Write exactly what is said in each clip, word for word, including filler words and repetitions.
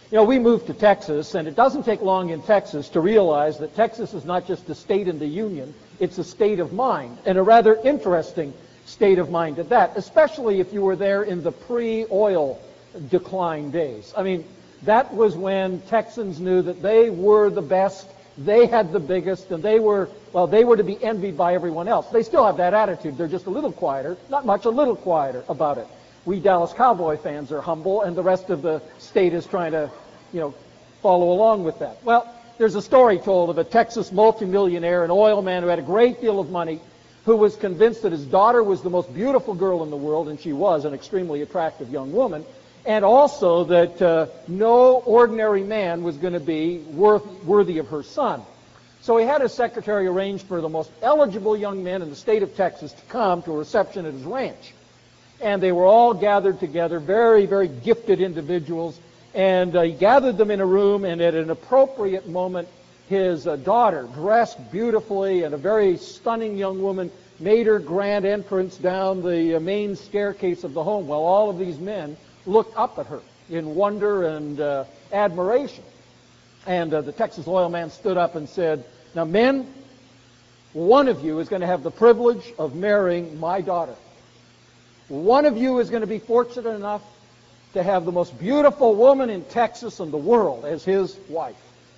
You know, we moved to Texas, and it doesn't take long in Texas to realize that Texas is not just a state in the Union, it's a state of mind, and a rather interesting state of mind at that, especially if you were there in the pre-oil decline days. I mean, that was when Texans knew that they were the best, they had the biggest, and they were, well, they were to be envied by everyone else. They still have that attitude. They're just a little quieter, not much, a little quieter about it. We Dallas Cowboy fans are humble, and the rest of the state is trying to, you know, follow along with that. Well, there's a story told of a Texas multimillionaire, an oil man who had a great deal of money, who was convinced that his daughter was the most beautiful girl in the world, and she was an extremely attractive young woman, and also that uh, no ordinary man was going to be worth, worthy of her son. So he had his secretary arrange for the most eligible young men in the state of Texas to come to a reception at his ranch. And they were all gathered together, very, very gifted individuals, and uh, he gathered them in a room, and at an appropriate moment, his uh, daughter, dressed beautifully and a very stunning young woman, made her grand entrance down the uh, main staircase of the home, while all of these men looked up at her in wonder and uh, admiration. And uh, the Texas oil man stood up and said, "Now, men, one of you is going to have the privilege of marrying my daughter. One of you is going to be fortunate enough to have the most beautiful woman in Texas and the world as his wife.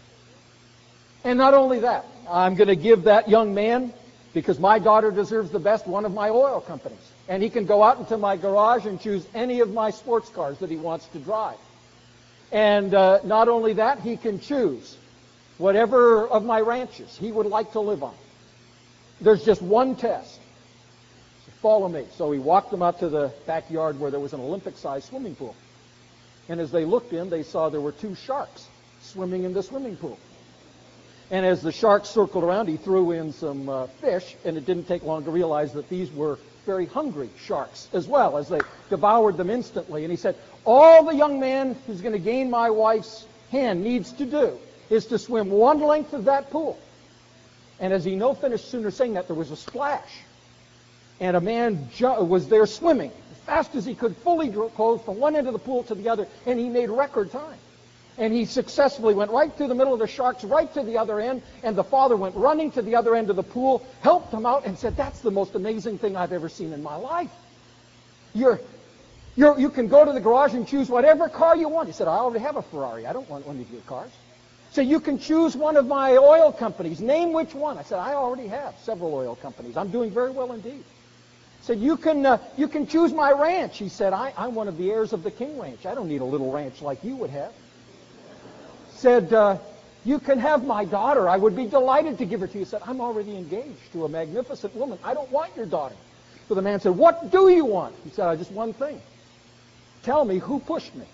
And not only that, I'm going to give that young man, because my daughter deserves the best, one of my oil companies. And he can go out into my garage and choose any of my sports cars that he wants to drive. And uh, not only that, he can choose whatever of my ranches he would like to live on. There's just one test. Follow me." So he walked them out to the backyard where there was an Olympic-sized swimming pool. And as they looked in, they saw there were two sharks swimming in the swimming pool. And as the sharks circled around, he threw in some uh, fish, and it didn't take long to realize that these were very hungry sharks as well, as they devoured them instantly. And he said, "All the young man who's going to gain my wife's hand needs to do is to swim one length of that pool." And as he no finished sooner saying that, there was a splash. And a man ju- was there swimming as fast as he could, fully clothed, from one end of the pool to the other, and he made record time. And he successfully went right through the middle of the sharks, right to the other end, and the father went running to the other end of the pool, helped him out, and said, "That's the most amazing thing I've ever seen in my life. You're, you're, you can go to the garage and choose whatever car you want." He said, "I already have a Ferrari. I don't want one of your cars." So you can choose one of my oil companies. Name which one. I said, "I already have several oil companies. I'm doing very well indeed." Said, you can uh, you can choose my ranch. He said, I, I'm one of the heirs of the King Ranch. I don't need a little ranch like you would have. Said, uh, "You can have my daughter. I would be delighted to give her to you." He said, "I'm already engaged to a magnificent woman. I don't want your daughter." So the man said, "What do you want?" He said, "I just one thing. Tell me who pushed me."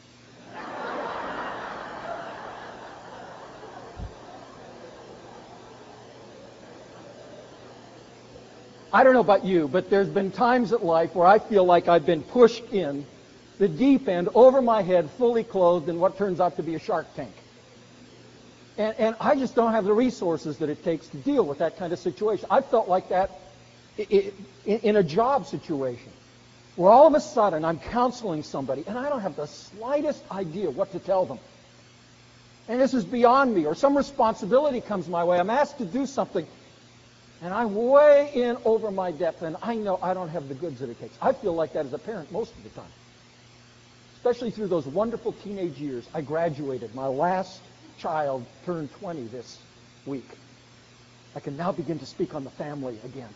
I don't know about you, but there's been times in life where I feel like I've been pushed in the deep end, over my head, fully clothed in what turns out to be a shark tank. And, and I just don't have the resources that it takes to deal with that kind of situation. I felt like that in, in, in a job situation, where all of a sudden I'm counseling somebody, and I don't have the slightest idea what to tell them. And this is beyond me, or some responsibility comes my way. I'm asked to do something, and I'm way in over my depth, and I know I don't have the goods that it takes. I feel like that as a parent most of the time, especially through those wonderful teenage years. I graduated. My last child turned twenty this week. I can now begin to speak on the family again.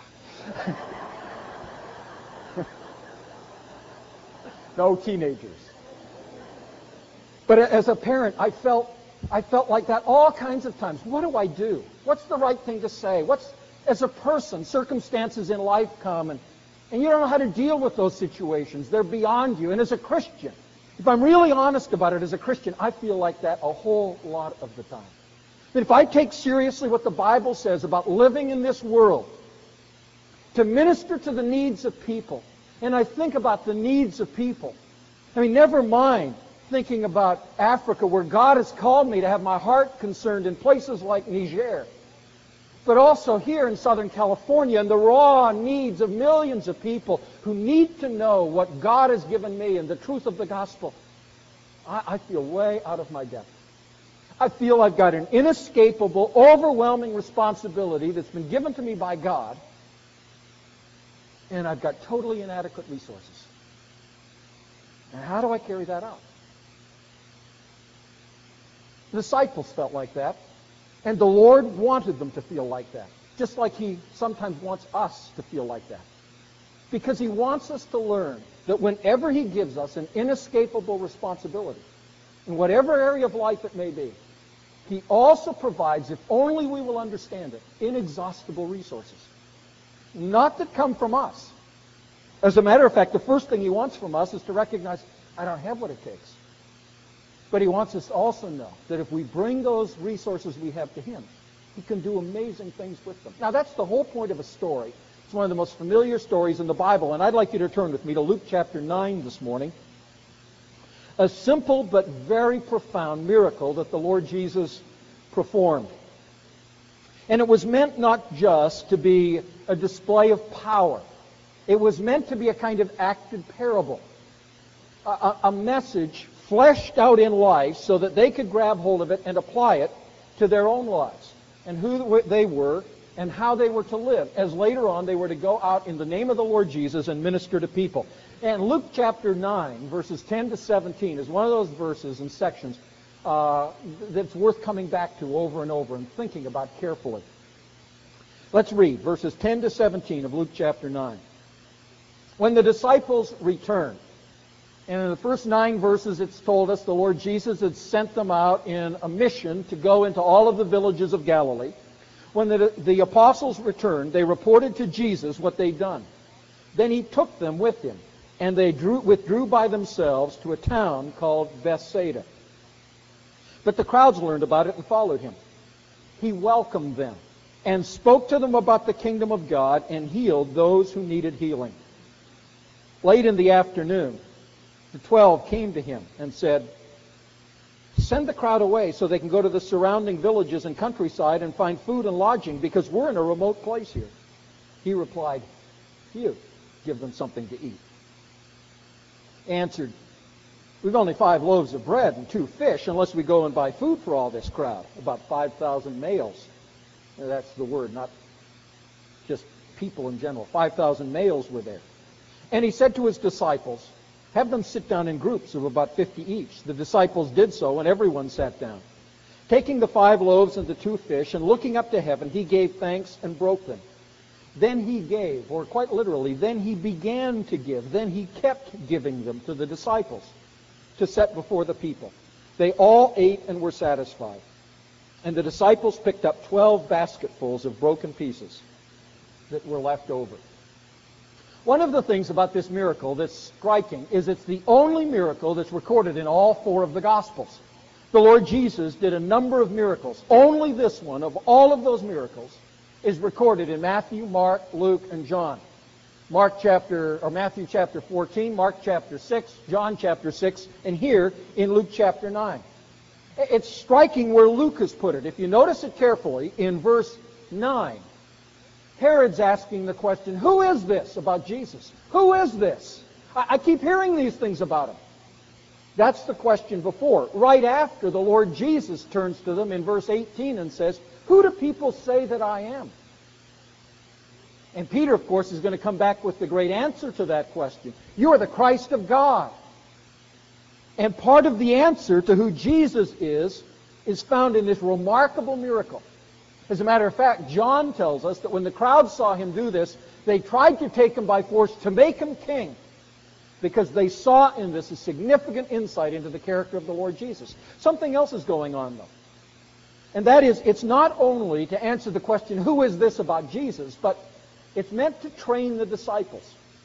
No teenagers. But as a parent, I felt I felt like that all kinds of times. What do I do? What's the right thing to say? What's, as a person, circumstances in life come, and, and you don't know how to deal with those situations. They're beyond you. And as a Christian, if I'm really honest about it, as a Christian, I feel like that a whole lot of the time. That if I take seriously what the Bible says about living in this world, to minister to the needs of people, and I think about the needs of people, I mean, never mind thinking about Africa, where God has called me to have my heart concerned in places like Niger, but also here in Southern California, and the raw needs of millions of people who need to know what God has given me and the truth of the gospel. I, I feel way out of my depth. I feel I've got an inescapable, overwhelming responsibility that's been given to me by God, and I've got totally inadequate resources. And how do I carry that out? The disciples felt like that, and the Lord wanted them to feel like that, just like He sometimes wants us to feel like that. Because He wants us to learn that whenever He gives us an inescapable responsibility, in whatever area of life it may be, He also provides, if only we will understand it, inexhaustible resources. Not that come from us. As a matter of fact, the first thing He wants from us is to recognize, I don't have what it takes. But He wants us to also know that if we bring those resources we have to Him, He can do amazing things with them. Now, that's the whole point of a story. It's one of the most familiar stories in the Bible, and I'd like you to turn with me to Luke chapter nine this morning. A simple but very profound miracle that the Lord Jesus performed. And it was meant not just to be a display of power. It was meant to be a kind of acted parable. A, a, a message fleshed out in life so that they could grab hold of it and apply it to their own lives and who they were and how they were to live, as later on they were to go out in the name of the Lord Jesus and minister to people. And Luke chapter nine, verses ten to seventeen, is one of those verses and sections uh, that's worth coming back to over and over and thinking about carefully. Let's read verses ten to seventeen of Luke chapter nine. When the disciples returned, and in the first nine verses it's told us the Lord Jesus had sent them out in a mission to go into all of the villages of Galilee. When the, the apostles returned, they reported to Jesus what they'd done. Then He took them with Him, and they drew, withdrew by themselves to a town called Bethsaida. But the crowds learned about it and followed Him. He welcomed them and spoke to them about the kingdom of God and healed those who needed healing. Late in the afternoon, the twelve came to Him and said, "Send the crowd away so they can go to the surrounding villages and countryside and find food and lodging, because we're in a remote place here." He replied, "You give them something to eat." Answered, "We've only five loaves of bread and two fish, unless we go and buy food for all this crowd." About five thousand males. That's the word, not just people in general. five thousand males were there. And He said to His disciples, "Have them sit down in groups of about fifty each." The disciples did so, and everyone sat down. Taking the five loaves and the two fish, and looking up to heaven, He gave thanks and broke them. Then He gave, or quite literally, then He began to give. Then He kept giving them to the disciples to set before the people. They all ate and were satisfied. And the disciples picked up twelve basketfuls of broken pieces that were left over. One of the things about this miracle that's striking is it's the only miracle that's recorded in all four of the Gospels. The Lord Jesus did a number of miracles. Only this one of all of those miracles is recorded in Matthew, Mark, Luke, and John. Mark chapter, or Matthew chapter fourteen, Mark chapter six, John chapter six, and here in Luke chapter nine. It's striking where Luke has put it. If you notice it carefully, in verse nine, Herod's asking the question, who is this about Jesus? Who is this? I, I keep hearing these things about Him. That's the question before. Right after, the Lord Jesus turns to them in verse eighteen and says, "Who do people say that I am?" And Peter, of course, is going to come back with the great answer to that question. "You are the Christ of God." And part of the answer to who Jesus is, is found in this remarkable miracle. As a matter of fact, John tells us that when the crowd saw Him do this, they tried to take Him by force to make Him king, because they saw in this a significant insight into the character of the Lord Jesus. Something else is going on, though. And that is, it's not only to answer the question, who is this about Jesus, but it's meant to train the disciples.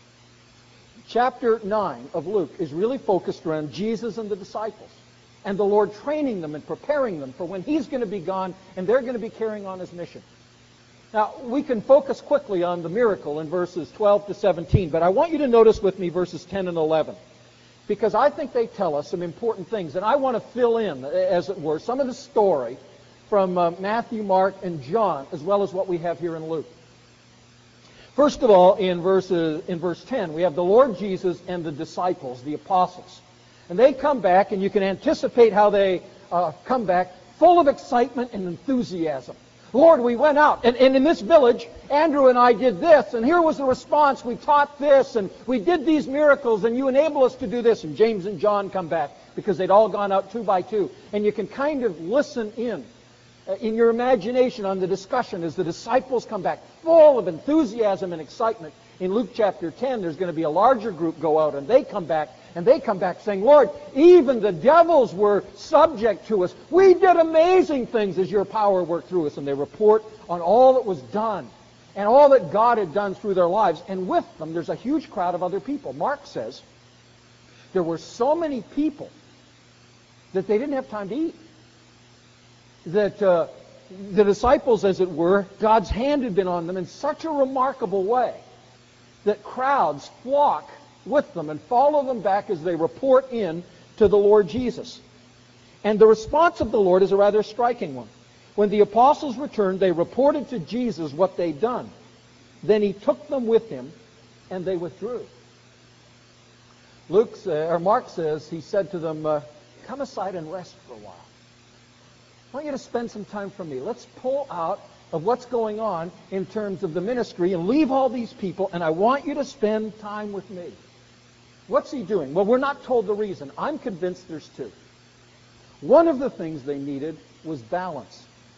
Chapter nine of Luke is really focused around Jesus and the disciples, and the Lord training them and preparing them for when He's going to be gone and they're going to be carrying on His mission. Now, we can focus quickly on the miracle in verses twelve to seventeen, but I want you to notice with me verses ten and eleven, because I think they tell us some important things, and I want to fill in, as it were, some of the story from uh, Matthew, Mark, and John, as well as what we have here in Luke. First of all, in, verses, in verse ten, we have the Lord Jesus and the disciples, the apostles. And they come back, and you can anticipate how they uh, come back, full of excitement and enthusiasm. Lord, we went out, and, and in this village, Andrew and I did this, and here was the response. We taught this, and we did these miracles, and you enabled us to do this. And James and John come back, because they'd all gone out two by two. And you can kind of listen in, uh, in your imagination on the discussion as the disciples come back, full of enthusiasm and excitement. In Luke chapter ten, there's going to be a larger group go out, and they come back, and they come back saying, Lord, even the devils were subject to us. We did amazing things as your power worked through us. And they report on all that was done and all that God had done through their lives. And with them, there's a huge crowd of other people. Mark says there were so many people that they didn't have time to eat. That uh, the disciples, as it were, God's hand had been on them in such a remarkable way that crowds flock with them and follow them back as they report in to the Lord Jesus. And the response of the Lord is a rather striking one. When the apostles returned, they reported to Jesus what they'd done. Then he took them with him, and they withdrew. Luke, uh, or Mark says, he said to them, uh, come aside and rest for a while. I want you to spend some time for me. Let's pull out of what's going on in terms of the ministry and leave all these people, and I want you to spend time with me. What's he doing? Well, we're not told the reason. I'm convinced there's two. One of the things they needed was balance.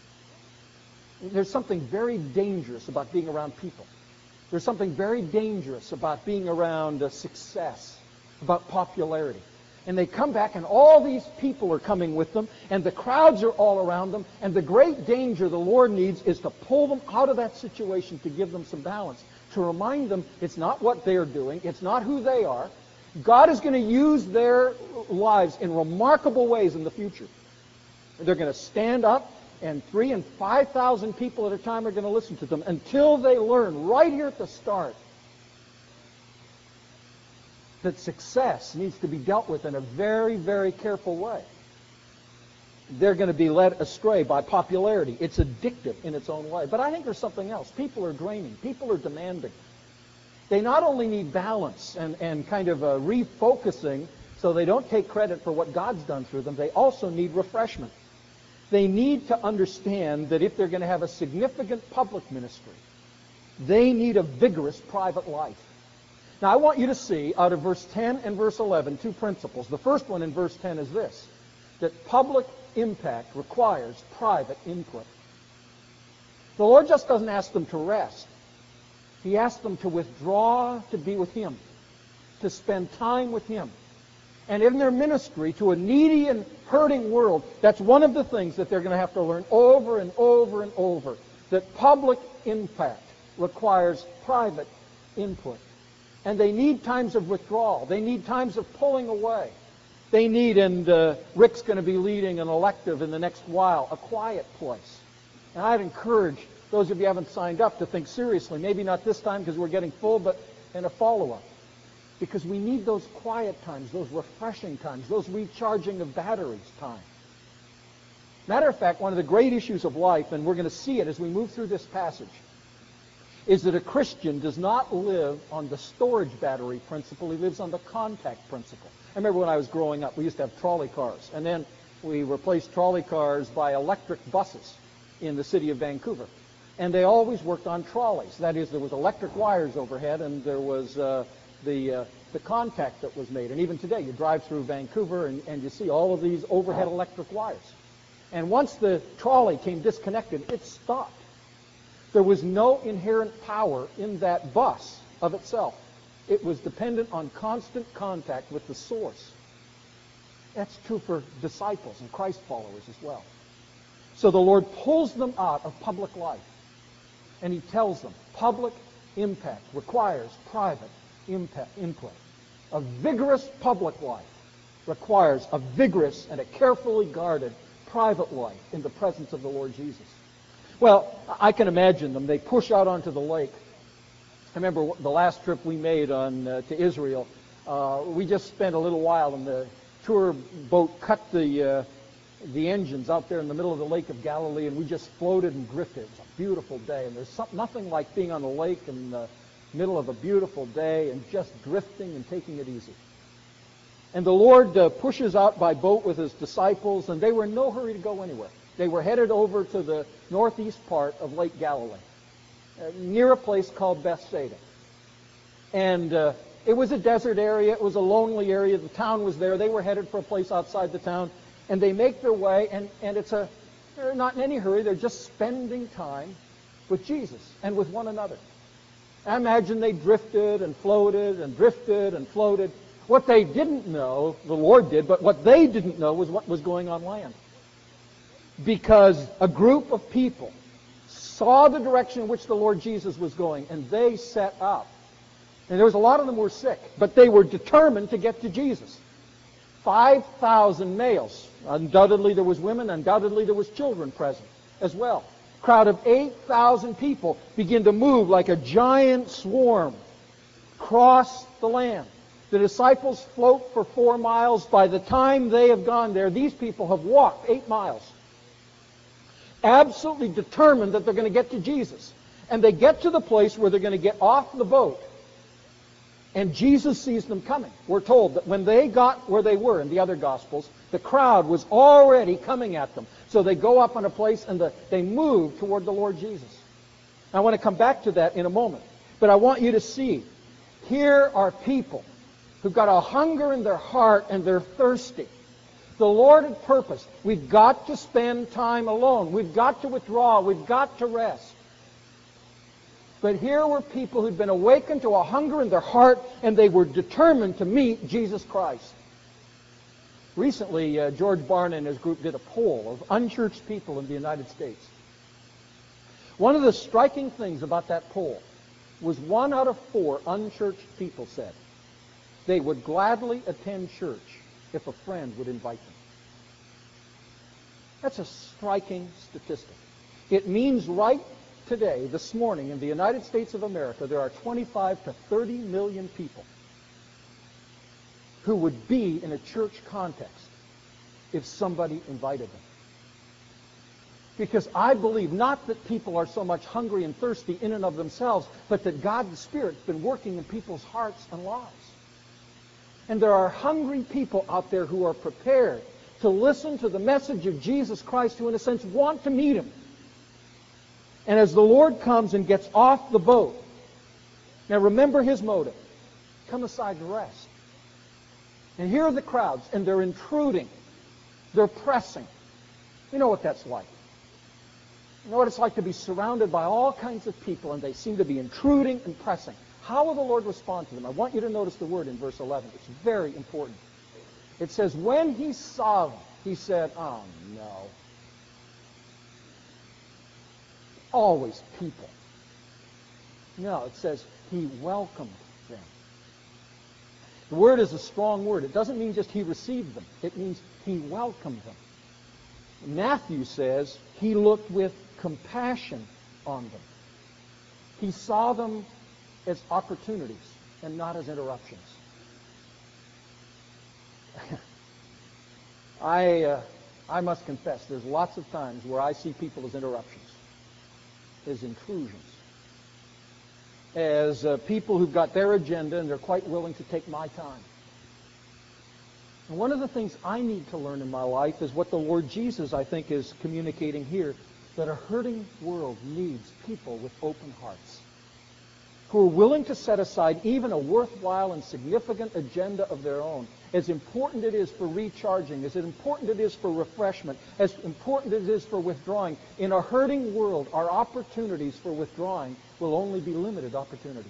There's something very dangerous about being around people. There's something very dangerous about being around uh, success, about popularity. And they come back, and all these people are coming with them, and the crowds are all around them, and the great danger the Lord needs is to pull them out of that situation, to give them some balance, to remind them it's not what they're doing, it's not who they are. God is going to use their lives in remarkable ways in the future. They're going to stand up, and three and five thousand people at a time are going to listen to them until they learn right here at the start that success needs to be dealt with in a very, very careful way. They're going to be led astray by popularity. It's addictive in its own way. But I think there's something else. People are draining. People are demanding. They not only need balance and, and kind of a refocusing so they don't take credit for what God's done through them, they also need refreshment. They need to understand that if they're going to have a significant public ministry, they need a vigorous private life. Now, I want you to see out of verse ten and verse eleven two principles. The first one in verse ten is this, that public impact requires private input. The Lord just doesn't ask them to rest. He asks them to withdraw to be with Him, to spend time with Him. And in their ministry to a needy and hurting world, that's one of the things that they're going to have to learn over and over and over, that public impact requires private input. And they need times of withdrawal. They need times of pulling away. They need, and uh, Rick's going to be leading an elective in the next while, a quiet place. And I'd encourage those of you who haven't signed up to think seriously, maybe not this time because we're getting full, but in a follow-up. Because we need those quiet times, those refreshing times, those recharging of batteries time. Matter of fact, one of the great issues of life, and we're going to see it as we move through this passage, is that a Christian does not live on the storage battery principle. He lives on the contact principle. I remember when I was growing up, we used to have trolley cars, and then we replaced trolley cars by electric buses in the city of Vancouver. And they always worked on trolleys. That is, there was electric wires overhead, and there was uh, the uh, the contact that was made. And even today, you drive through Vancouver, and, and you see all of these overhead electric wires. And once the trolley came disconnected, it stopped. There was no inherent power in that bus of itself. It was dependent on constant contact with the source. That's true for disciples and Christ followers as well. So the Lord pulls them out of public life. And He tells them, public impact requires private impact, input. A vigorous public life requires a vigorous and a carefully guarded private life in the presence of the Lord Jesus. Well, I can imagine them. They push out onto the lake. I remember the last trip we made on uh, to Israel. Uh, we just spent a little while, and the tour boat cut the uh, the engines out there in the middle of the Lake of Galilee, and we just floated and drifted. It was a beautiful day, and there's some, nothing like being on the lake in the middle of a beautiful day and just drifting and taking it easy. And the Lord uh, pushes out by boat with his disciples, and they were in no hurry to go anywhere. They were headed over to the northeast part of Lake Galilee, uh, near a place called Bethsaida. And uh, it was a desert area. It was a lonely area. The town was there. They were headed for a place outside the town. And they make their way, and, and it's a, they're not in any hurry. They're just spending time with Jesus and with one another. I imagine they drifted and floated and drifted and floated. What they didn't know, the Lord did, but what they didn't know was what was going on land. Because a group of people saw the direction in which the Lord Jesus was going, and they set up. And there was a lot of them who were sick, but they were determined to get to Jesus. five thousand males. Undoubtedly there was women, undoubtedly there was children present as well. A crowd of eight thousand people begin to move like a giant swarm across the land. The disciples float for four miles. By the time they have gone there, these people have walked eight miles. Absolutely determined that they're going to get to Jesus. And they get to the place where they're going to get off the boat. And Jesus sees them coming. We're told that when they got where they were in the other Gospels, the crowd was already coming at them. So they go up on a place and the, they move toward the Lord Jesus. I want to come back to that in a moment. But I want you to see, here are people who've got a hunger in their heart and they're thirsty. The Lord had purposed, we've got to spend time alone. We've got to withdraw. We've got to rest. But here were people who'd been awakened to a hunger in their heart, and they were determined to meet Jesus Christ. Recently, uh, George Barna and his group did a poll of unchurched people in the United States. One of the striking things about that poll was one out of four unchurched people said they would gladly attend church if a friend would invite them. That's a striking statistic. It means right today, this morning, in the United States of America, there are twenty-five to thirty million people who would be in a church context if somebody invited them. Because I believe not that people are so much hungry and thirsty in and of themselves, but that God the Spirit's been working in people's hearts and lives. And there are hungry people out there who are prepared to listen to the message of Jesus Christ, who in a sense want to meet Him. And as the Lord comes and gets off the boat, now remember His motive. Come aside to rest. And here are the crowds, and they're intruding. They're pressing. You know what that's like. You know what it's like to be surrounded by all kinds of people, and they seem to be intruding and pressing. How will the Lord respond to them? I want you to notice the word in verse eleven. It's very important. It says, when He saw them, He said, oh no. Always people. No, it says He welcomed them. The word is a strong word. It doesn't mean just He received them. It means He welcomed them. Matthew says He looked with compassion on them. He saw them as opportunities and not as interruptions. I, uh, I must confess, there's lots of times where I see people as interruptions, as intrusions, as uh, people who've got their agenda and they're quite willing to take my time. And one of the things I need to learn in my life is what the Lord Jesus, I think, is communicating here, that a hurting world needs people with open hearts, who are willing to set aside even a worthwhile and significant agenda of their own. As important it is for recharging, as important it is for refreshment, as important it is for withdrawing. In a hurting world, our opportunities for withdrawing will only be limited opportunities.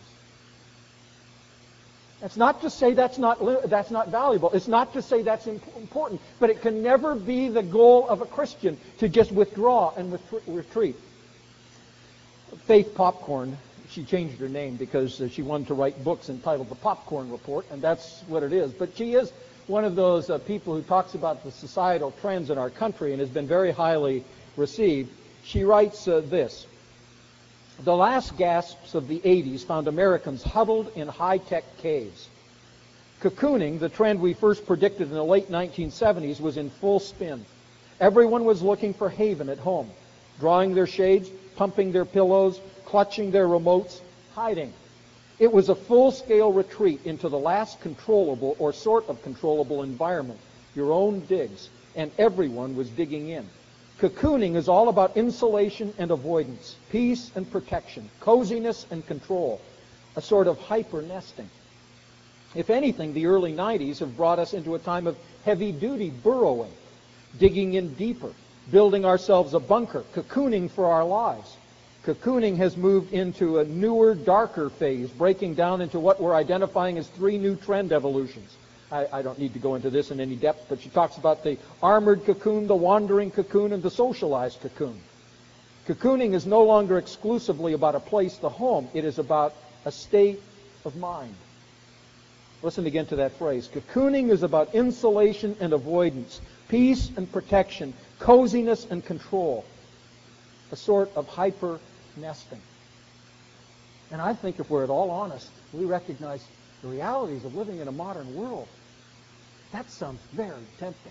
That's not to say that's not, that's not valuable. It's not to say that's important. But it can never be the goal of a Christian to just withdraw and retreat. Faith Popcorn, she changed her name because she wanted to write books entitled The Popcorn Report, and that's what it is. But she is one of those uh, people who talks about the societal trends in our country and has been very highly received. She writes uh, this. The last gasps of the eighties found Americans huddled in high-tech caves. Cocooning, the trend we first predicted in the late nineteen seventies, was in full spin. Everyone was looking for haven at home, drawing their shades, pumping their pillows, clutching their remotes, hiding. It was a full-scale retreat into the last controllable or sort of controllable environment, your own digs, and everyone was digging in. Cocooning is all about insulation and avoidance, peace and protection, coziness and control, a sort of hyper-nesting. If anything, the early nineties have brought us into a time of heavy-duty burrowing, digging in deeper, building ourselves a bunker, cocooning for our lives. Cocooning has moved into a newer, darker phase, breaking down into what we're identifying as three new trend evolutions. I, I don't need to go into this in any depth, but she talks about the armored cocoon, the wandering cocoon, and the socialized cocoon. Cocooning is no longer exclusively about a place, the home. It is about a state of mind. Listen again to that phrase. Cocooning is about insulation and avoidance, peace and protection, coziness and control, a sort of hyper-nesting. And I think if we're at all honest, we recognize the realities of living in a modern world. That sounds very tempting.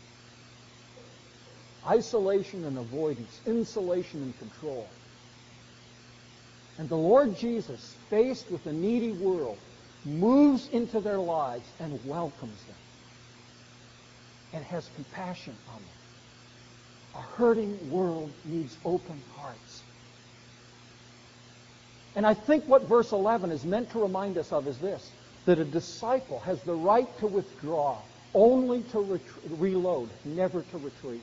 Isolation and avoidance, insulation and control. And the Lord Jesus, faced with a needy world, moves into their lives and welcomes them and has compassion on them. A hurting world needs open hearts. And I think what verse eleven is meant to remind us of is this, that a disciple has the right to withdraw, only to ret- reload, never to retreat.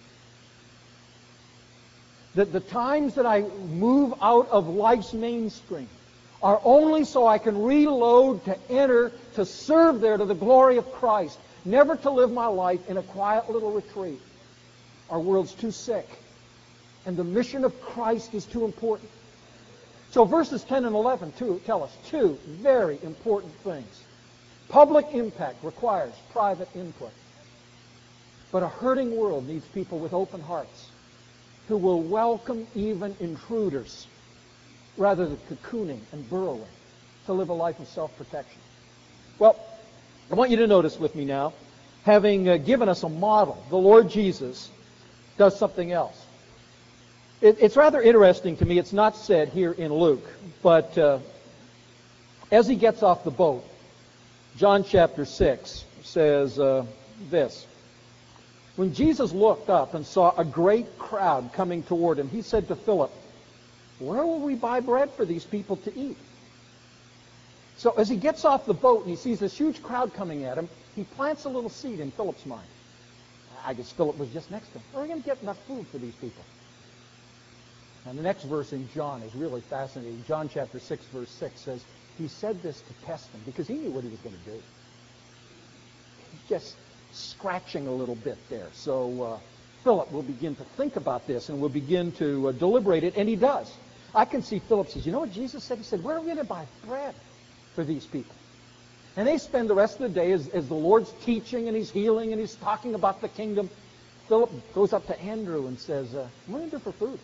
That the times that I move out of life's mainstream are only so I can reload, to enter, to serve there to the glory of Christ, never to live my life in a quiet little retreat. Our world's too sick, and the mission of Christ is too important. So verses ten and eleven too, tell us two very important things. Public impact requires private input. But a hurting world needs people with open hearts who will welcome even intruders rather than cocooning and burrowing to live a life of self-protection. Well, I want you to notice with me now, having uh, given us a model, the Lord Jesus does something else. It, it's rather interesting to me. It's not said here in Luke, but uh, as he gets off the boat, John chapter six says uh, this. When Jesus looked up and saw a great crowd coming toward him, he said to Philip, "Where will we buy bread for these people to eat?" So as he gets off the boat and he sees this huge crowd coming at him, he plants a little seed in Philip's mind. I guess Philip was just next to him. Where are we going to get enough food for these people? And the next verse in John is really fascinating. John chapter six, verse six says, he said this to test him because he knew what he was going to do. He's just scratching a little bit there. So uh, Philip will begin to think about this and will begin to uh, deliberate it, and he does. I can see Philip says, you know what Jesus said? He said, where are we going to buy bread for these people? And they spend the rest of the day as, as the Lord's teaching and he's healing and he's talking about the kingdom. Philip goes up to Andrew and says, uh, what do you do for food?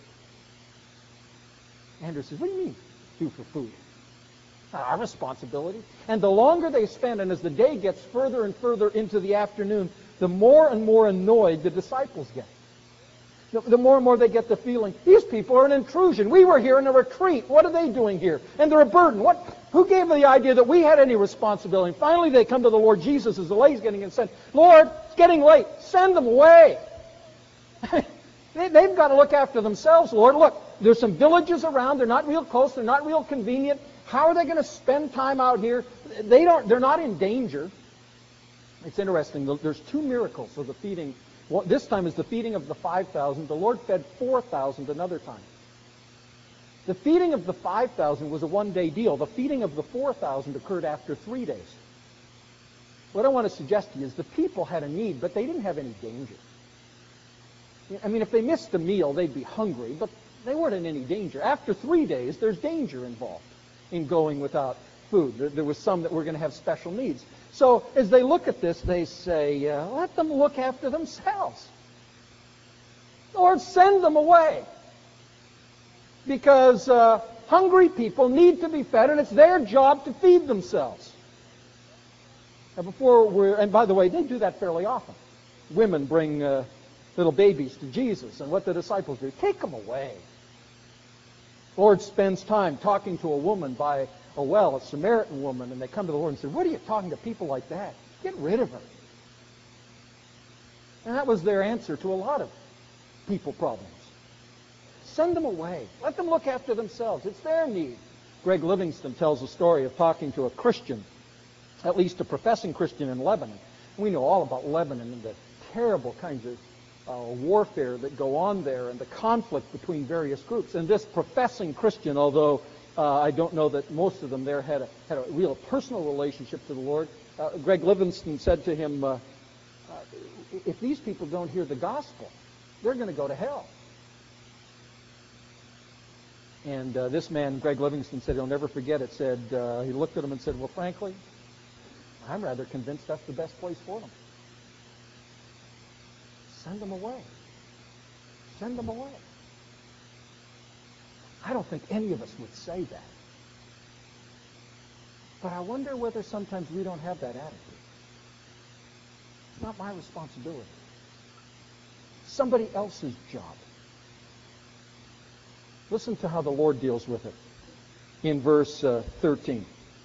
Andrew says, what do you mean, do for food? Our responsibility. And the longer they spend, and as the day gets further and further into the afternoon, the more and more annoyed the disciples get. The, the more and more they get the feeling, these people are an intrusion. We were here in a retreat. What are they doing here? And they're a burden. What? Who gave them the idea that we had any responsibility? And finally they come to the Lord Jesus as the light's getting in, said, Lord, it's getting late. Send them away. they, they've got to look after themselves, Lord. Look, there's some villages around. They're not real close. They're not real convenient. How are they going to spend time out here? They don't, they're not in danger. It's interesting. There's two miracles of the feeding. Well, this time is the feeding of the five thousand. The Lord fed four thousand another time. The feeding of the five thousand was a one-day deal. The feeding of the four thousand occurred after three days. What I want to suggest to you is the people had a need, but they didn't have any danger. I mean, if they missed a meal, they'd be hungry, but they weren't in any danger. After three days, there's danger involved in going without food. There, there was some that were going to have special needs. So as they look at this, they say, uh, let them look after themselves. Lord, send them away. Because uh, hungry people need to be fed, and it's their job to feed themselves. And, before we're, and by the way, they do that fairly often. Women bring uh, little babies to Jesus, and what the disciples do, take them away. Lord spends time talking to a woman by a well, a Samaritan woman, and they come to the Lord and say, what are you talking to people like that? Get rid of her. And that was their answer to a lot of people problems. Send them away. Let them look after themselves. It's their need. Greg Livingston tells a story of talking to a Christian, at least a professing Christian in Lebanon. We know all about Lebanon and the terrible kinds of uh, warfare that go on there and the conflict between various groups. And this professing Christian, although uh, I don't know that most of them there had a, had a real personal relationship to the Lord, uh, Greg Livingston said to him, uh, uh, if these people don't hear the gospel, they're going to go to hell. And uh, this man, Greg Livingston, said he'll never forget it, said, uh, he looked at him and said, well, frankly, I'm rather convinced that's the best place for them. Send them away. Send them away. I don't think any of us would say that. But I wonder whether sometimes we don't have that attitude. It's not my responsibility. Somebody else's job. Listen to how the Lord deals with it in verse uh, thirteen.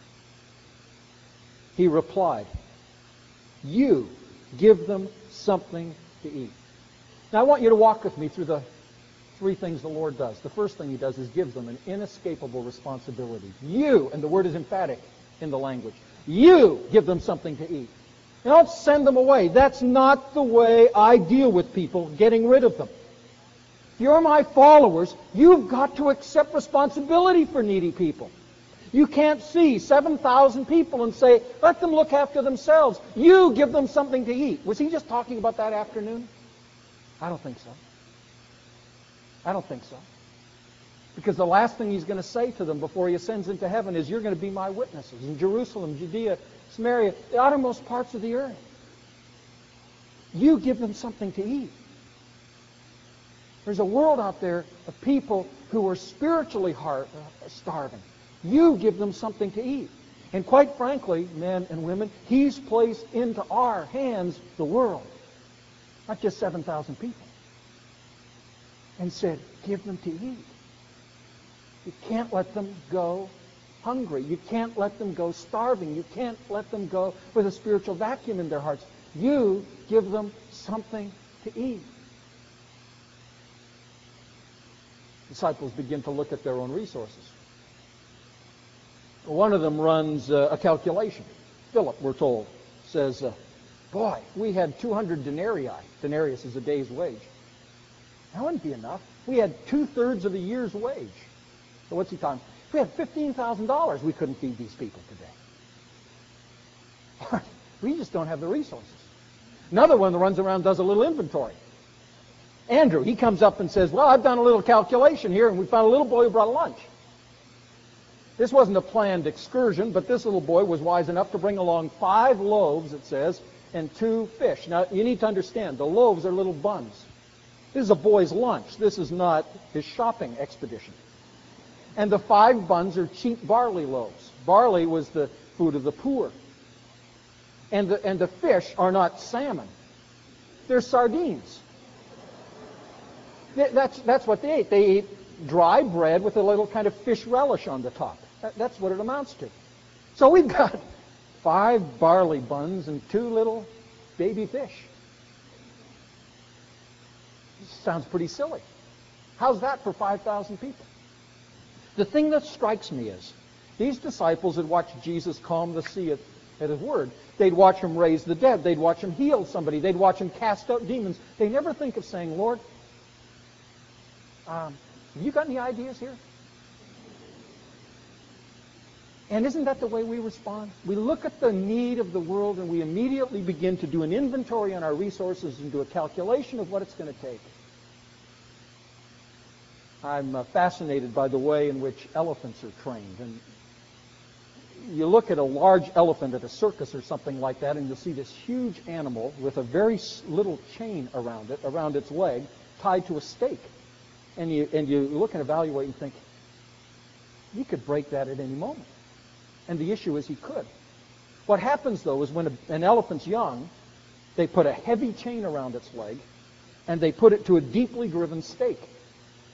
He replied, you give them something to eat. Now I want you to walk with me through the three things the Lord does. The first thing he does is gives them an inescapable responsibility. You, and the word is emphatic in the language, you give them something to eat. You don't send them away. That's not the way I deal with people, getting rid of them. If you're my followers, you've got to accept responsibility for needy people. You can't see seven thousand people and say, let them look after themselves. You give them something to eat. Was he just talking about that afternoon? I don't think so. I don't think so. Because the last thing he's going to say to them before he ascends into heaven is, you're going to be my witnesses in Jerusalem, Judea, Samaria, the uttermost parts of the earth. You give them something to eat. There's a world out there of people who are spiritually hard, uh, starving. You give them something to eat. And quite frankly, men and women, he's placed into our hands the world. Not just seven thousand people. And said, give them to eat. You can't let them go hungry. You can't let them go starving. You can't let them go with a spiritual vacuum in their hearts. You give them something to eat. Disciples begin to look at their own resources. One of them runs uh, a calculation. Philip, we're told, says, uh, boy, we had two hundred denarii. Denarius is a day's wage. That wouldn't be enough. We had two-thirds of a year's wage. So what's he talking? If we had fifteen thousand dollars, we couldn't feed these people today. We just don't have the resources. Another one that runs around does a little inventory. Andrew, he comes up and says, well, I've done a little calculation here, and we found a little boy who brought a lunch. This wasn't a planned excursion, but this little boy was wise enough to bring along five loaves, it says, and two fish. Now, you need to understand, the loaves are little buns. This is a boy's lunch. This is not his shopping expedition. And the five buns are cheap barley loaves. Barley was the food of the poor. And the, and the fish are not salmon. They're sardines. That's, that's what they ate. They ate dry bread with a little kind of fish relish on the top. That, that's what it amounts to. So we've got five barley buns and two little baby fish. Sounds pretty silly. How's that for five thousand people? The thing that strikes me is, these disciples had watched Jesus calm the sea at, at his word. They'd watch him raise the dead. They'd watch him heal somebody. They'd watch him cast out demons. They never think of saying, Lord, um, have you got any ideas here? And isn't that the way we respond? We look at the need of the world and we immediately begin to do an inventory on our resources and do a calculation of what it's going to take. I'm uh, fascinated by the way in which elephants are trained. And you look at a large elephant at a circus or something like that, and you'll see this huge animal with a very little chain around it, around its leg, tied to a stake. And you, and you look and evaluate and think, he could break that at any moment. And the issue is he could. What happens, though, is when a, an elephant's young, they put a heavy chain around its leg, and they put it to a deeply driven stake.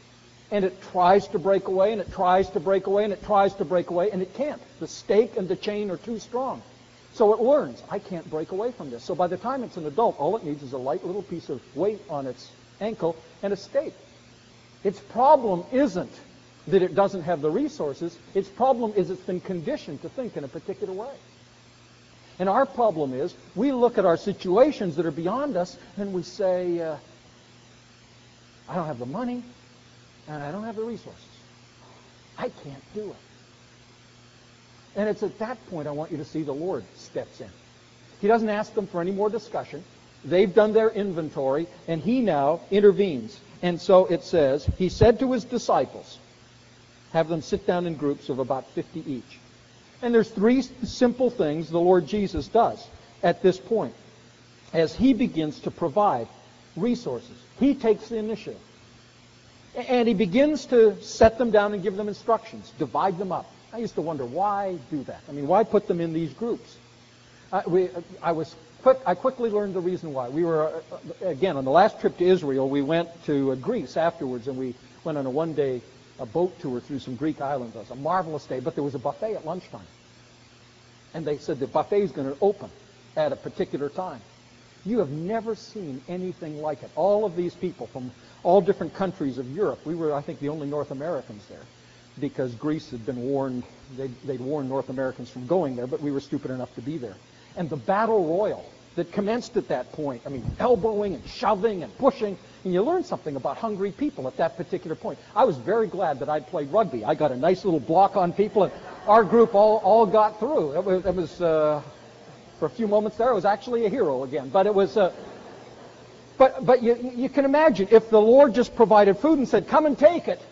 And it tries to break away, and it tries to break away, and it tries to break away, and it can't. The stake and the chain are too strong. So it learns, I can't break away from this. So by the time it's an adult, all it needs is a light little piece of weight on its ankle and a stake. Its problem isn't that it doesn't have the resources. Its problem is it's been conditioned to think in a particular way. And our problem is we look at our situations that are beyond us and we say, uh, I don't have the money and I don't have the resources. I can't do it. And it's at that point I want you to see the Lord steps in. He doesn't ask them for any more discussion. They've done their inventory, and he now intervenes. And so it says, he said to his disciples, have them sit down in groups of about fifty each. And there's three simple things the Lord Jesus does at this point as he begins to provide resources. He takes the initiative. And he begins to set them down and give them instructions, divide them up. I used to wonder, why do that? I mean, why put them in these groups? I, we, I was quick, I quickly learned the reason why. We were, uh, again, on the last trip to Israel, we went to uh, Greece afterwards, and we went on a one-day a boat tour through some Greek islands. It was a marvelous day, but there was a buffet at lunchtime. And they said the buffet is going to open at a particular time. You have never seen anything like it. All of these people from all different countries of Europe. We were, I think, the only North Americans there because Greece had been warned, they'd, they'd warned North Americans from going there, but we were stupid enough to be there. And the battle royal that commenced at that point, I mean, elbowing and shoving and pushing, and you learn something about hungry people at that particular point. I was very glad that I'd played rugby. I got a nice little block on people, and our group all, all got through. It was, it was uh, for a few moments there, I was actually a hero again. But it was, uh, but but you you can imagine if the Lord just provided food and said, "Come and take it."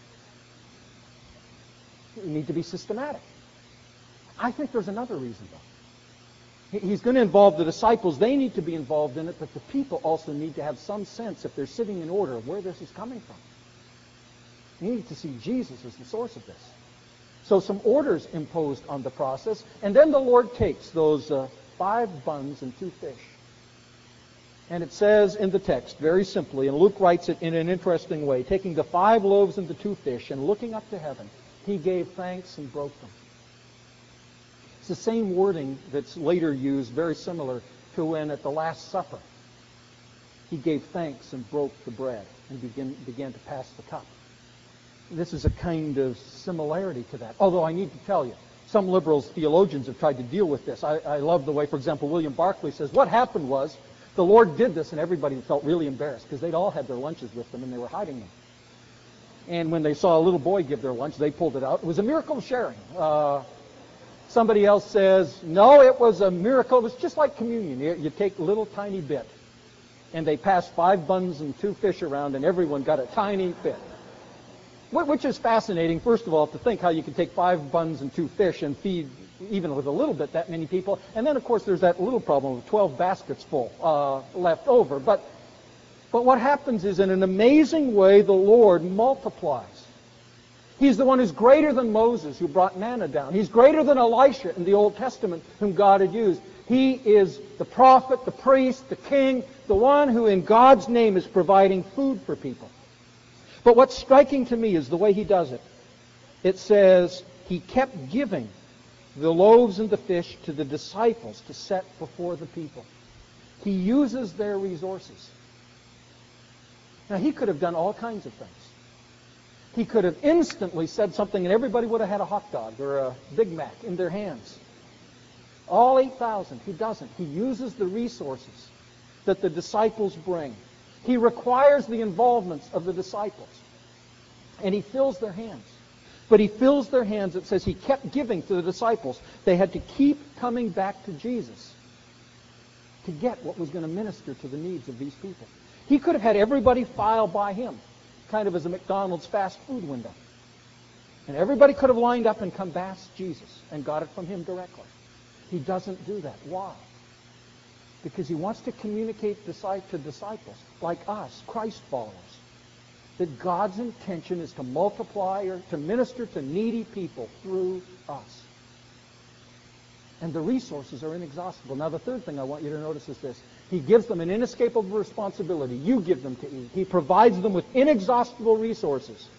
You need to be systematic. I think there's another reason, though. He's going to involve the disciples. They need to be involved in it, but the people also need to have some sense, if they're sitting in order, of where this is coming from. You need to see Jesus as the source of this. So some orders imposed on the process, and then the Lord takes those uh, five buns and two fish. And it says in the text, very simply, and Luke writes it in an interesting way, taking the five loaves and the two fish and looking up to heaven, he gave thanks and broke them. It's the same wording that's later used, very similar to when at the Last Supper he gave thanks and broke the bread and began, began to pass the cup. This is a kind of similarity to that. Although I need to tell you, some liberals, theologians have tried to deal with this. I, I love the way, for example, William Barclay says, what happened was the Lord did this and everybody felt really embarrassed because they'd all had their lunches with them and they were hiding them. And when they saw a little boy give their lunch, they pulled it out. It was a miracle of sharing. Uh, somebody else says, no, it was a miracle. It was just like communion. You, you take a little tiny bit. And they passed five buns and two fish around, and everyone got a tiny bit. Which is fascinating, first of all, to think how you can take five buns and two fish and feed, even with a little bit, that many people. And then, of course, there's that little problem of twelve baskets full uh, left over. But, but what happens is, in an amazing way, the Lord multiplies. He's the one who's greater than Moses, who brought manna down. He's greater than Elisha in the Old Testament, whom God had used. He is the prophet, the priest, the king, the one who in God's name is providing food for people. But what's striking to me is the way he does it. It says he kept giving the loaves and the fish to the disciples to set before the people. He uses their resources. Now, he could have done all kinds of things. He could have instantly said something and everybody would have had a hot dog or a Big Mac in their hands. All eight thousand. He doesn't. He uses the resources that the disciples bring. He requires the involvement of the disciples. And he fills their hands. But he fills their hands, it says he kept giving to the disciples. They had to keep coming back to Jesus to get what was going to minister to the needs of these people. He could have had everybody file by him, kind of as a McDonald's fast food window. And everybody could have lined up and come past Jesus and got it from him directly. He doesn't do that. Why? Because he wants to communicate to disciples like us, Christ followers, that God's intention is to multiply or to minister to needy people through us. And the resources are inexhaustible. Now, the third thing I want you to notice is this. He gives them an inescapable responsibility. You give them to eat. He provides them with inexhaustible resources.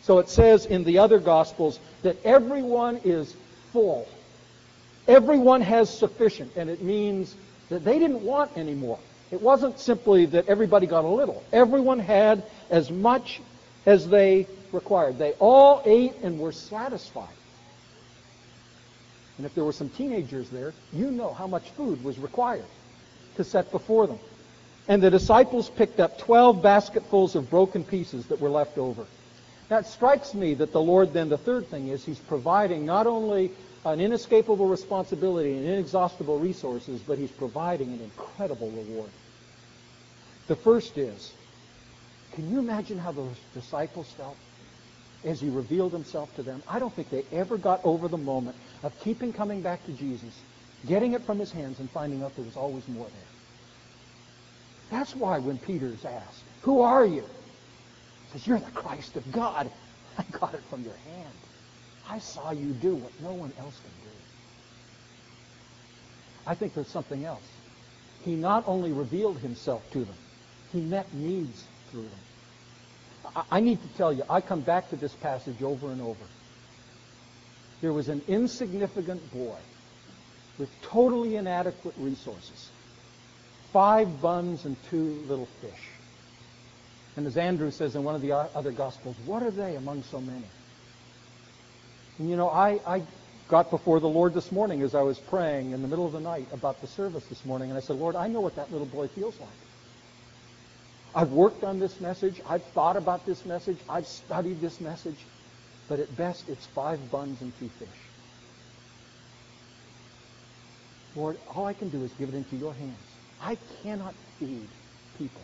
So it says in the other Gospels that everyone is full. Everyone has sufficient, and it means that they didn't want any more. It wasn't simply that everybody got a little. Everyone had as much as they required. They all ate and were satisfied. And if there were some teenagers there, you know how much food was required to set before them. And the disciples picked up twelve basketfuls of broken pieces that were left over. Now it strikes me that the Lord then, the third thing is, He's providing not only an inescapable responsibility and inexhaustible resources, but He's providing an incredible reward. The first is, can you imagine how those disciples felt as He revealed Himself to them? I don't think they ever got over the moment of keeping coming back to Jesus, getting it from His hands, and finding out there was always more there. That's why when Peter's asked, "Who are you?" He says, "You're the Christ of God. I got it from your hand. I saw you do what no one else can do." I think there's something else. He not only revealed Himself to them, He met needs through them. I, I need to tell you, I come back to this passage over and over. There was an insignificant boy with totally inadequate resources. Five buns and two little fish. And as Andrew says in one of the other Gospels, what are they among so many? And you know, I, I got before the Lord this morning as I was praying in the middle of the night about the service this morning, and I said, Lord, I know what that little boy feels like. I've worked on this message. I've thought about this message. I've studied this message. But at best, it's five buns and two fish. Lord, all I can do is give it into your hands. I cannot feed people.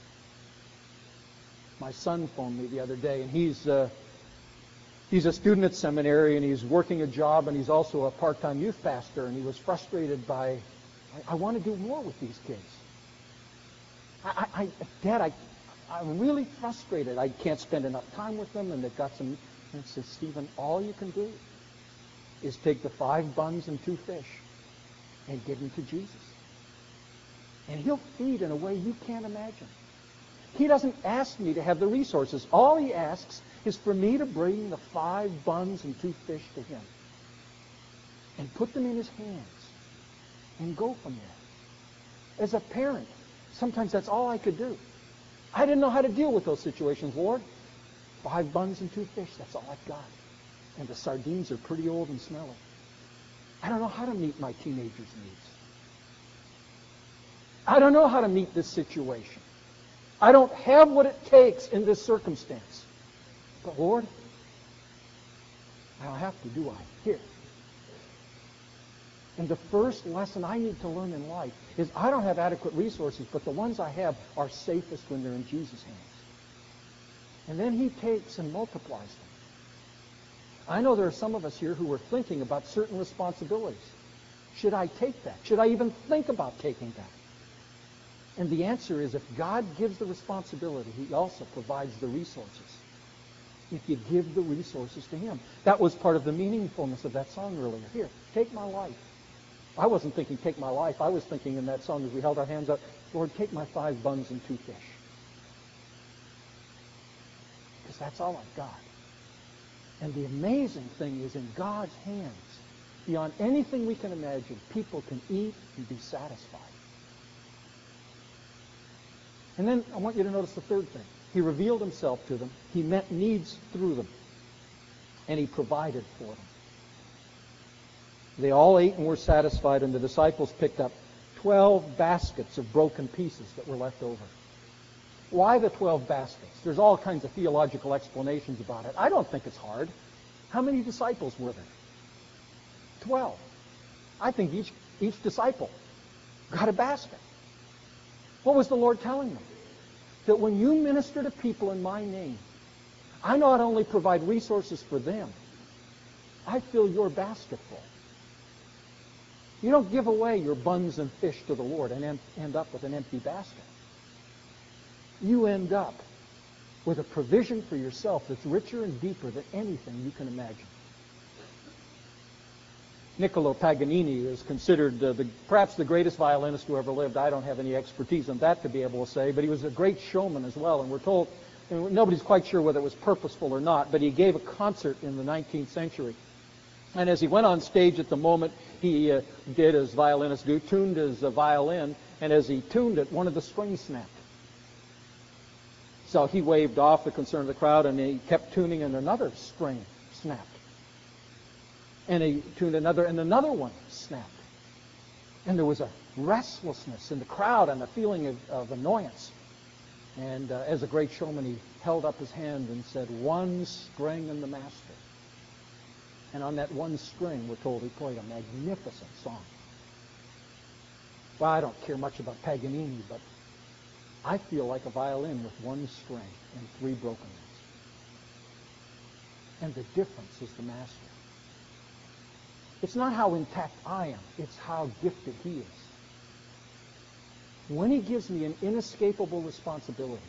My son phoned me the other day, and he's uh, he's a student at seminary, and he's working a job, and he's also a part-time youth pastor, and he was frustrated by, I, I want to do more with these kids. I, I, Dad, I, I'm really frustrated. I can't spend enough time with them, and they've got some... And he says, Stephen, all you can do is take the five buns and two fish and give them to Jesus. And He'll feed in a way you can't imagine. He doesn't ask me to have the resources. All He asks is for me to bring the five buns and two fish to Him and put them in His hands and go from there. As a parent, sometimes that's all I could do. I didn't know how to deal with those situations, Lord. Five buns and two fish, that's all I've got. And the sardines are pretty old and smelly. I don't know how to meet my teenager's needs. I don't know how to meet this situation. I don't have what it takes in this circumstance. But Lord, I'll have to, do I? Here. And the first lesson I need to learn in life is I don't have adequate resources, but the ones I have are safest when they're in Jesus' hands. And then He takes and multiplies them. I know there are some of us here who are thinking about certain responsibilities. Should I take that? Should I even think about taking that? And the answer is, if God gives the responsibility, He also provides the resources. If you give the resources to Him. That was part of the meaningfulness of that song earlier. Here, take my life. I wasn't thinking take my life. I was thinking in that song as we held our hands up, Lord, take my five buns and two fish. Because that's all I've got. And the amazing thing is, in God's hands, beyond anything we can imagine, people can eat and be satisfied. And then I want you to notice the third thing. He revealed Himself to them. He met needs through them. And He provided for them. They all ate and were satisfied, and the disciples picked up twelve baskets of broken pieces that were left over. Why the twelve baskets? There's all kinds of theological explanations about it. I don't think it's hard. How many disciples were there? Twelve. I think each, each disciple got a basket. What was the Lord telling them? That when you minister to people in my name, I not only provide resources for them, I fill your basket full. You don't give away your buns and fish to the Lord and end up with an empty basket. You end up with a provision for yourself that's richer and deeper than anything you can imagine. Niccolo Paganini is considered uh, the, perhaps the greatest violinist who ever lived. I don't have any expertise on that to be able to say, but he was a great showman as well. And we're told And nobody's quite sure whether it was purposeful or not, but he gave a concert in the nineteenth century. And as he went on stage at the moment, he uh, did as violinists do, tuned his uh, violin, and as he tuned it, one of the strings snapped. So he waved off the concern of the crowd, and he kept tuning, and another string snapped. And he tuned another, and another one snapped. And there was a restlessness in the crowd and a feeling of, of annoyance. And uh, as a great showman, he held up his hand and said, "One string in the master." And on that one string, we're told, he played a magnificent song. Well, I don't care much about Paganini, but I feel like a violin with one string and three broken ones. And the difference is the master. It's not how intact I am, it's how gifted he is. When he gives me an inescapable responsibility,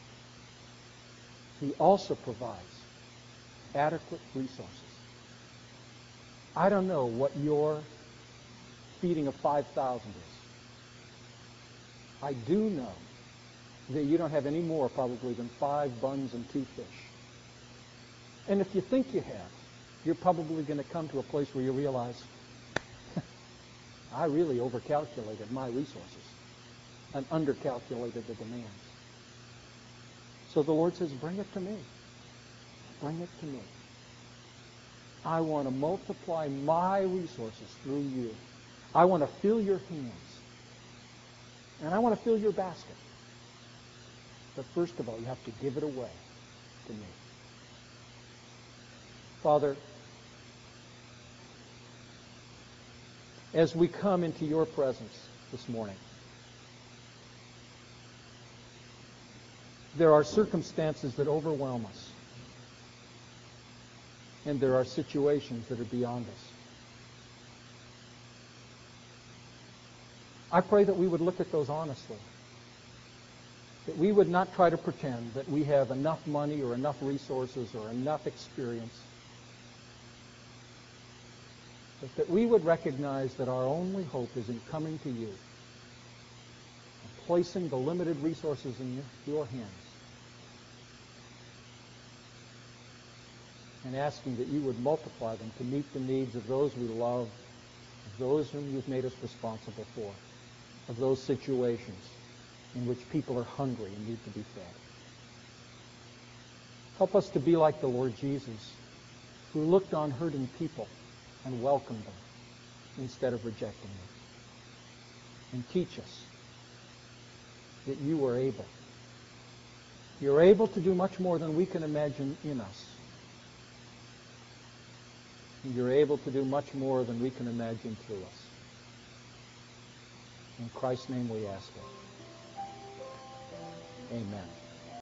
he also provides adequate resources. I don't know what your feeding of five thousand is. I do know that you don't have any more probably than five buns and two fish. And if you think you have, you're probably going to come to a place where you realize, I really overcalculated my resources and undercalculated the demands. So the Lord says, bring it to me. Bring it to me. I want to multiply my resources through you. I want to fill your hands. And I want to fill your basket. But first of all, you have to give it away to me. Father, as we come into your presence this morning, there are circumstances that overwhelm us. And there are situations that are beyond us. I pray that we would look at those honestly. That we would not try to pretend that we have enough money or enough resources or enough experience. But that we would recognize that our only hope is in coming to you and placing the limited resources in your, your hands and asking that you would multiply them to meet the needs of those we love, of those whom you've made us responsible for, of those situations in which people are hungry and need to be fed. Help us to be like the Lord Jesus, who looked on hurting people and welcomed them instead of rejecting them. And teach us that you are able. You're able to do much more than we can imagine in us. You're able to do much more than we can imagine through us. In Christ's name we ask it. Amen.